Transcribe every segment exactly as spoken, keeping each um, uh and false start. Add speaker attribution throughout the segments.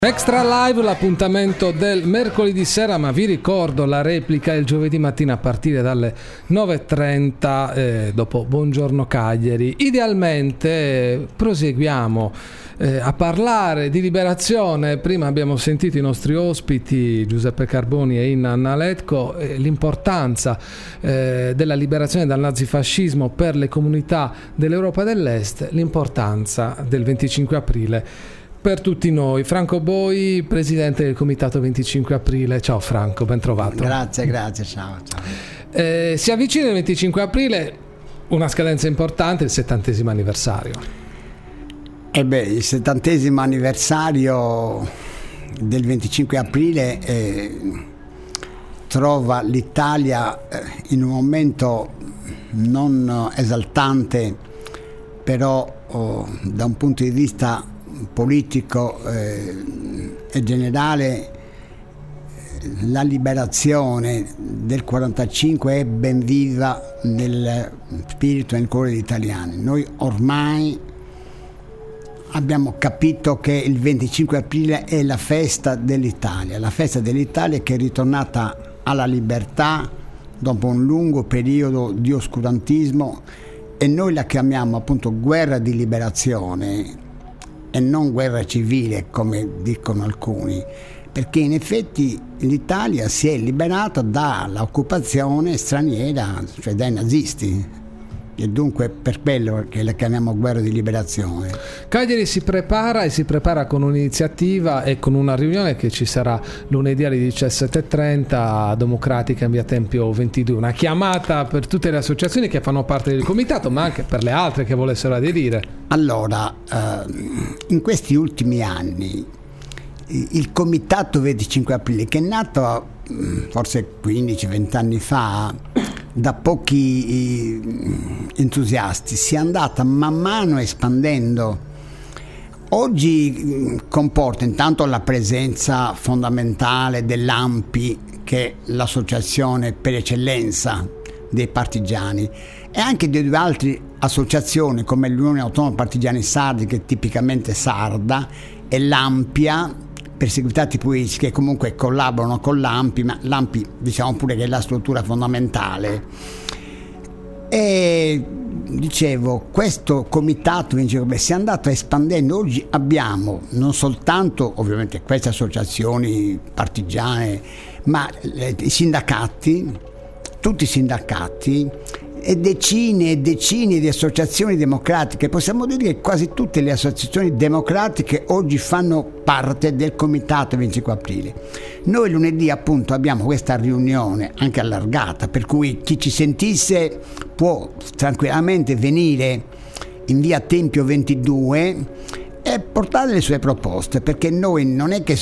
Speaker 1: Extra Live, l'appuntamento del mercoledì sera, ma vi ricordo la replica il giovedì mattina a partire dalle nove e trenta eh, dopo Buongiorno Cagliari. Idealmente eh, proseguiamo eh, a parlare di liberazione. Prima abbiamo sentito i nostri ospiti Giuseppe Carboni e Inna Analetco, eh, l'importanza eh, della liberazione dal nazifascismo per le comunità dell'Europa dell'Est, l'importanza del venticinque aprile per tutti noi. Franco Boi, presidente del Comitato venticinque aprile. Ciao Franco, ben trovato.
Speaker 2: Grazie, grazie, ciao. ciao.
Speaker 1: Eh, si avvicina il venticinque aprile, una scadenza importante, il settantesimo anniversario.
Speaker 2: E beh, il settantesimo anniversario del venticinque aprile eh, trova l'Italia eh, in un momento non esaltante, però oh, da un punto di vista politico eh, e generale. La liberazione del quarantacinque è ben viva nel spirito e nel cuore degli italiani. Noi ormai abbiamo capito che il venticinque aprile è la festa dell'Italia, la festa dell'Italia che è ritornata alla libertà dopo un lungo periodo di oscurantismo, e noi la chiamiamo appunto guerra di liberazione e non guerra civile come dicono alcuni, perché in effetti l'Italia si è liberata dall'occupazione straniera, cioè dai nazisti, e dunque per quello che la chiamiamo guerra di liberazione.
Speaker 1: Cagliari si prepara e si prepara con un'iniziativa e con una riunione che ci sarà lunedì alle diciassette e trenta a Democratica in via Tempio ventidue, una chiamata per tutte le associazioni che fanno parte del comitato, ma anche per le altre che volessero aderire.
Speaker 2: Allora, eh, in questi ultimi anni il Comitato venticinque aprile, che è nato forse quindici venti anni fa da pochi entusiasti, si è andata man mano espandendo. Oggi comporta intanto la presenza fondamentale dell'ANPI, che è l'associazione per eccellenza dei partigiani, e anche di due altre associazioni come l'Unione Autonoma Partigiani Sardi, che è tipicamente sarda, e l'Ampia, perseguitati politici, che comunque collaborano con l'ANPI, ma l'ANPI diciamo pure che è la struttura fondamentale. E dicevo, questo comitato si è andato espandendo. Oggi abbiamo non soltanto ovviamente queste associazioni partigiane, ma i sindacati, tutti i sindacati, e decine e decine di associazioni democratiche. Possiamo dire che quasi tutte le associazioni democratiche oggi fanno parte del Comitato venticinque aprile. Noi lunedì appunto abbiamo questa riunione anche allargata, per cui chi ci sentisse può tranquillamente venire in via Tempio ventidue e portare le sue proposte, perché noi non è che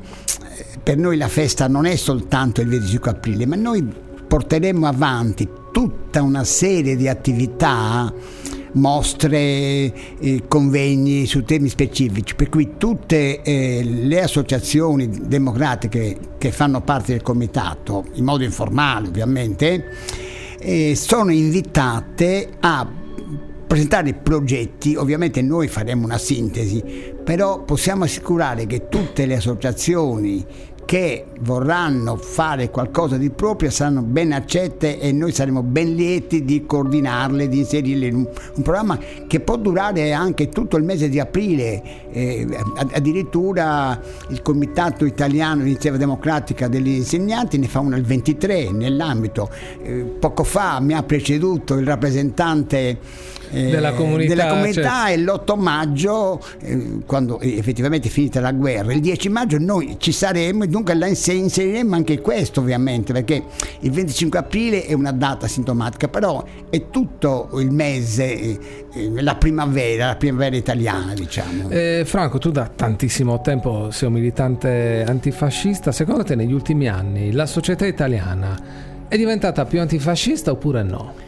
Speaker 2: per noi la festa non è soltanto il venticinque aprile, ma noi porteremo avanti tutta una serie di attività, mostre, eh, convegni su temi specifici, per cui tutte eh, le associazioni democratiche che fanno parte del comitato, in modo informale ovviamente, eh, sono invitate a presentare progetti. Ovviamente noi faremo una sintesi, però possiamo assicurare che tutte le associazioni che vorranno fare qualcosa di proprio saranno ben accette, e noi saremo ben lieti di coordinarle, di inserirle in un, un programma che può durare anche tutto il mese di aprile. Eh, addirittura il Comitato Italiano di Iniziativa Democratica degli Insegnanti ne fa una il ventitré nell'ambito. Eh, poco fa mi ha preceduto il rappresentante Eh,
Speaker 1: della comunità,
Speaker 2: della comunità
Speaker 1: certo.
Speaker 2: E l'otto maggio, eh, quando effettivamente è finita la guerra, il dieci maggio noi ci saremo, e dunque la inseriremo anche questo, ovviamente, perché il venticinque aprile è una data sintomatica, però è tutto il mese, eh, la primavera, la primavera italiana, diciamo.
Speaker 1: eh, Franco, tu da tantissimo tempo sei un militante antifascista. Secondo te negli ultimi anni la società italiana è diventata più antifascista oppure no?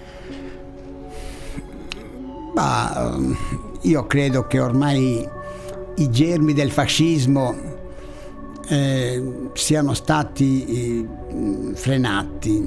Speaker 2: Ma io credo che ormai i germi del fascismo eh, siano stati eh, frenati.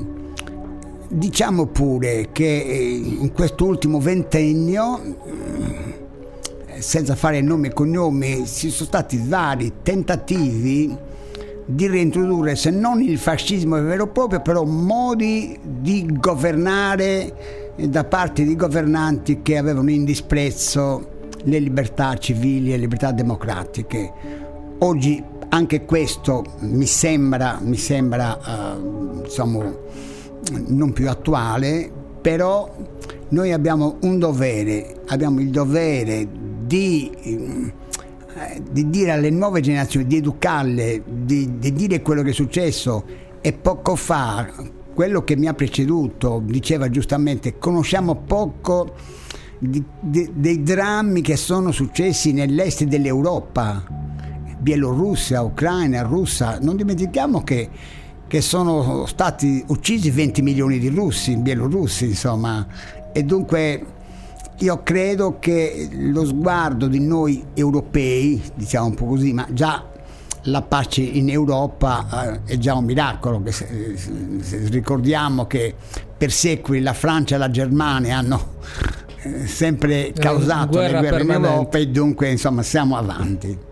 Speaker 2: Diciamo pure che in quest'ultimo ventennio senza fare nomi e cognomi, ci sono stati vari tentativi di reintrodurre, se non il fascismo vero e proprio, però modi di governare da parte di governanti che avevano in disprezzo le libertà civili e le libertà democratiche. Oggi anche questo mi sembra, mi sembra uh, insomma, non più attuale, però noi abbiamo un dovere, abbiamo il dovere di, di dire alle nuove generazioni, di educarle, di, di dire quello che è successo. E poco fa quello che mi ha preceduto diceva giustamente: conosciamo poco di, di, dei drammi che sono successi nell'est dell'Europa, Bielorussia, Ucraina, Russia. Non dimentichiamo che che sono stati uccisi venti milioni di russi, bielorussi, insomma, e dunque io credo che lo sguardo di noi europei, diciamo un po' così, ma già la pace in Europa eh, è già un miracolo, che se, se ricordiamo che per secoli la Francia e la Germania hanno eh, sempre causato le guerre in Europa, e dunque insomma siamo avanti.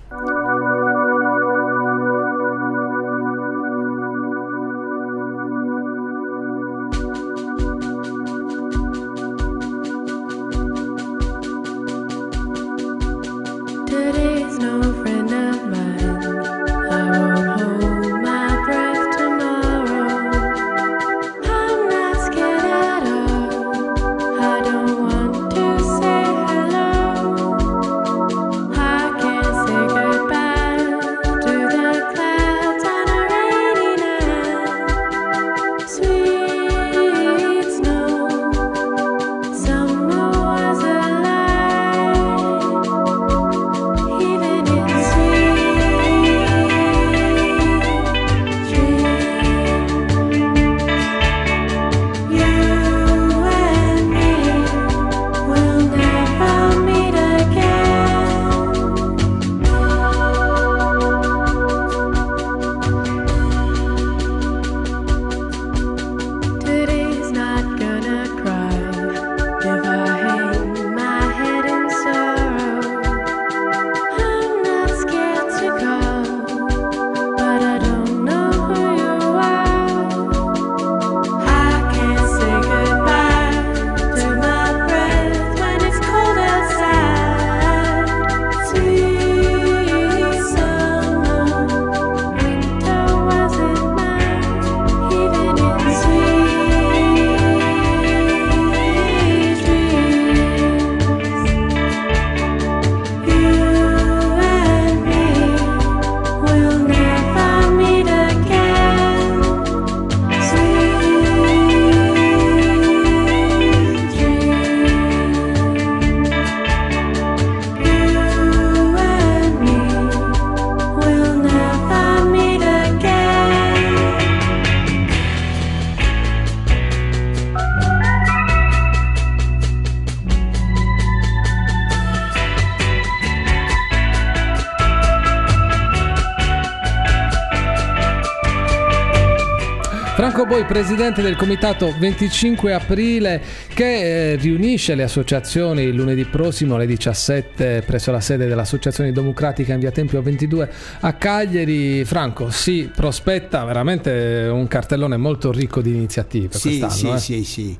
Speaker 1: Franco Boi, presidente del comitato venticinque aprile, che eh, riunisce le associazioni lunedì prossimo alle diciassette presso la sede dell'Associazione Democratica in via Tempio ventidue a Cagliari. Franco, si prospetta veramente un cartellone molto ricco di iniziative
Speaker 2: sì,
Speaker 1: quest'anno.
Speaker 2: Sì,
Speaker 1: eh.
Speaker 2: sì, sì.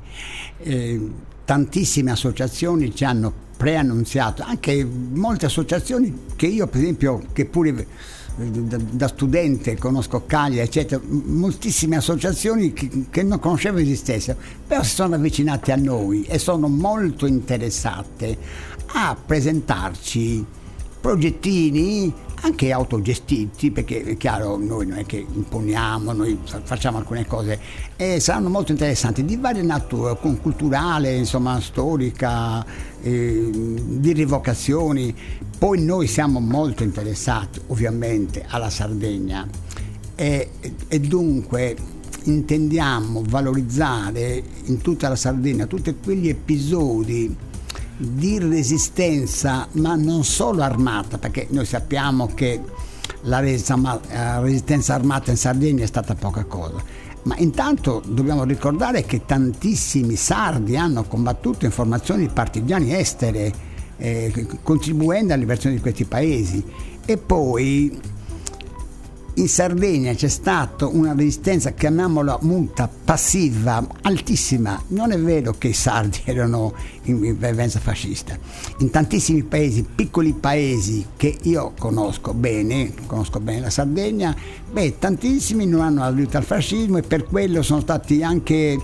Speaker 2: Eh, tantissime associazioni ci hanno preannunziato, anche molte associazioni che io per esempio, che pure Da, da studente conosco Cagliari, eccetera, moltissime associazioni che, che non conoscevo esistessero, però si sono avvicinate a noi e sono molto interessate a presentarci progettini anche autogestiti, perché è chiaro, noi non è che imponiamo, noi facciamo alcune cose, e saranno molto interessanti, di varia natura, con culturale, insomma, storica, eh, di rivocazioni. Poi noi siamo molto interessati ovviamente alla Sardegna e, e dunque intendiamo valorizzare in tutta la Sardegna tutti quegli episodi di resistenza, ma non solo armata, perché noi sappiamo che la resistenza armata in Sardegna è stata poca cosa, ma intanto dobbiamo ricordare che tantissimi sardi hanno combattuto in formazioni partigiane estere, eh, contribuendo alla liberazione di questi paesi. E poi in Sardegna c'è stata una resistenza, chiamiamola multa passiva, altissima. Non è vero che i sardi erano in prevenza fascista. In tantissimi paesi, piccoli paesi che io conosco bene, conosco bene la Sardegna, beh, tantissimi non hanno aderito al fascismo e per quello sono stati anche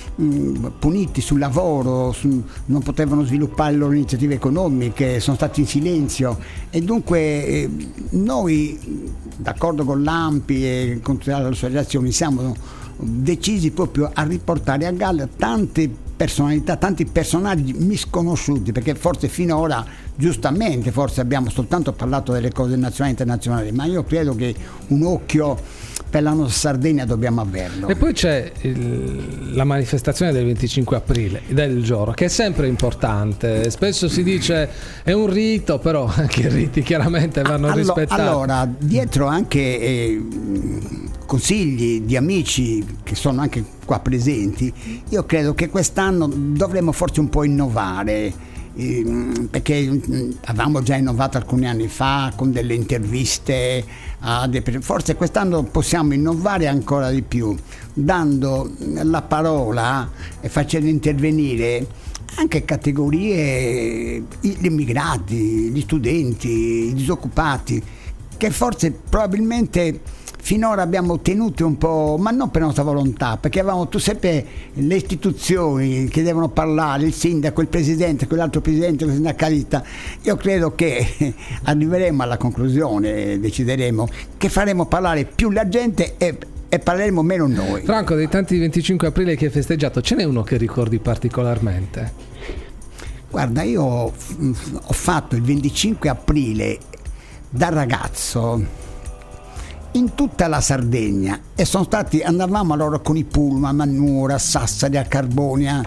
Speaker 2: puniti sul lavoro, su, non potevano sviluppare le loro iniziative economiche, sono stati in silenzio e dunque eh, noi, d'accordo con l'A M P I e con tutte le associazioni, siamo decisi proprio a riportare a galla tante personalità, tanti personaggi misconosciuti, perché forse finora, giustamente, forse abbiamo soltanto parlato delle cose nazionali e internazionali, ma io credo che un occhio per la nostra Sardegna dobbiamo averlo.
Speaker 1: E poi c'è il, la manifestazione del venticinque aprile, del giorno, che è sempre importante. Spesso si dice è un rito, però anche i riti chiaramente vanno
Speaker 2: Allo,
Speaker 1: rispettati.
Speaker 2: Allora, dietro anche eh, consigli di amici che sono anche qua presenti, io credo che quest'anno dovremmo forse un po' innovare. Perché avevamo già innovato alcuni anni fa con delle interviste a dei, forse quest'anno possiamo innovare ancora di più, dando la parola e facendo intervenire anche categorie, gli immigrati, gli studenti, i disoccupati, che forse probabilmente finora abbiamo ottenuto un po', ma non per nostra volontà, perché avevamo tu sempre le istituzioni che devono parlare, il sindaco, il presidente, quell'altro presidente, il sindacalista. Io credo che arriveremo alla conclusione, decideremo che faremo parlare più la gente e, e parleremo meno noi.
Speaker 1: Franco, dei tanti venticinque aprile che hai festeggiato, ce n'è uno che ricordi particolarmente?
Speaker 2: Guarda, io ho, ho fatto il venticinque aprile da ragazzo in tutta la Sardegna e sono stati, andavamo allora con i pullman a Mannura, a Sassari, a Carbonia,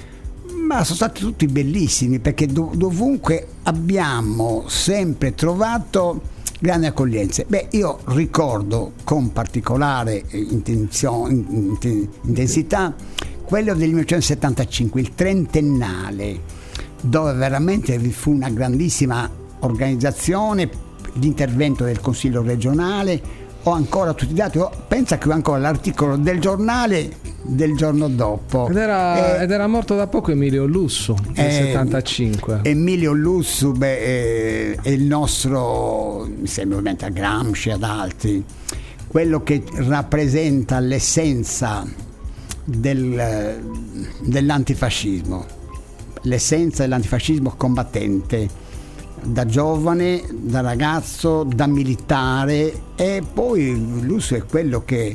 Speaker 2: ma sono stati tutti bellissimi perché dov- dovunque abbiamo sempre trovato grande accoglienza. Beh, io ricordo con particolare intenzio- intensità quello del millenovecentosettantacinque, il trentennale, dove veramente vi fu una grandissima organizzazione, l'intervento del Consiglio regionale. Ho ancora tutti i dati, oh, pensa che ho ancora l'articolo del giornale del giorno dopo.
Speaker 1: Ed era,
Speaker 2: eh,
Speaker 1: ed era morto da poco Emilio Lussu nel eh, settantacinque.
Speaker 2: Emilio Lussu, beh, eh, è il nostro, mi sembra ovviamente a Gramsci e ad altri, quello che rappresenta l'essenza del, dell'antifascismo, l'essenza dell'antifascismo combattente. Da giovane, da ragazzo, da militare, e poi Lussu è quello che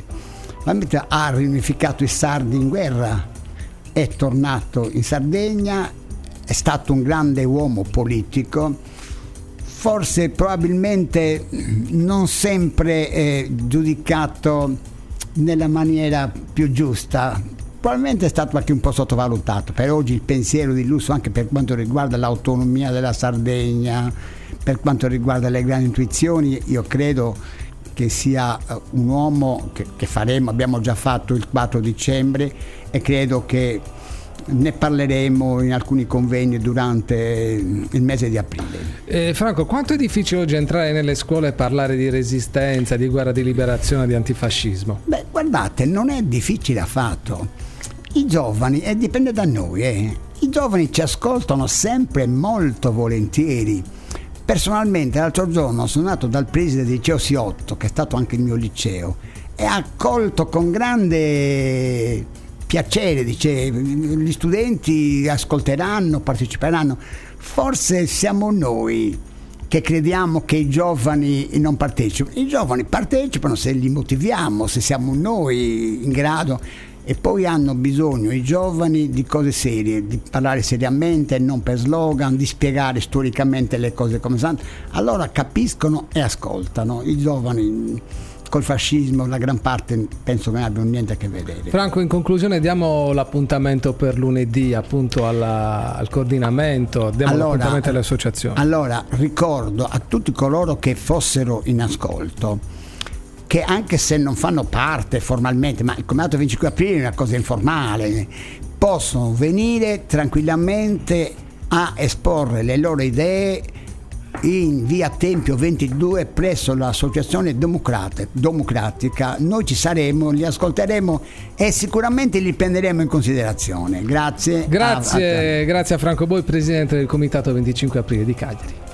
Speaker 2: ha riunificato i sardi in guerra, è tornato in Sardegna, è stato un grande uomo politico, forse probabilmente non sempre eh, giudicato nella maniera più giusta. Probabilmente è stato anche un po' sottovalutato. Per oggi il pensiero di Lussu, anche per quanto riguarda l'autonomia della Sardegna, per quanto riguarda le grandi intuizioni, io credo che sia un uomo che, che faremo, abbiamo già fatto il quattro dicembre e credo che ne parleremo in alcuni convegni durante il mese di aprile.
Speaker 1: Eh, Franco, quanto è difficile oggi entrare nelle scuole e parlare di resistenza, di guerra di liberazione, di antifascismo?
Speaker 2: Beh, guardate, non è difficile affatto. I giovani, e dipende da noi, eh, i giovani ci ascoltano sempre molto volentieri. Personalmente l'altro giorno sono andato dal preside del liceo Siotto, che è stato anche il mio liceo, e ha accolto con grande piacere, dice, gli studenti ascolteranno, parteciperanno. Forse siamo noi che crediamo che i giovani non partecipano. I giovani partecipano se li motiviamo, se siamo noi in grado. E poi hanno bisogno i giovani di cose serie, di parlare seriamente, non per slogan, di spiegare storicamente le cose come sanno. Allora capiscono e ascoltano. I giovani col fascismo, la gran parte penso che non abbiano niente a che vedere.
Speaker 1: Franco, in conclusione diamo l'appuntamento per lunedì appunto alla, al coordinamento, diamo
Speaker 2: allora,
Speaker 1: l'appuntamento alle associazioni.
Speaker 2: Allora ricordo a tutti coloro che fossero in ascolto che anche se non fanno parte formalmente, ma il Comitato venticinque aprile è una cosa informale, possono venire tranquillamente a esporre le loro idee in via Tempio ventidue presso l'Associazione Democratica. Noi ci saremo, li ascolteremo e sicuramente li prenderemo in considerazione. Grazie.
Speaker 1: Grazie,
Speaker 2: a, a
Speaker 1: grazie a Franco Boi, presidente del Comitato venticinque aprile di Cagliari.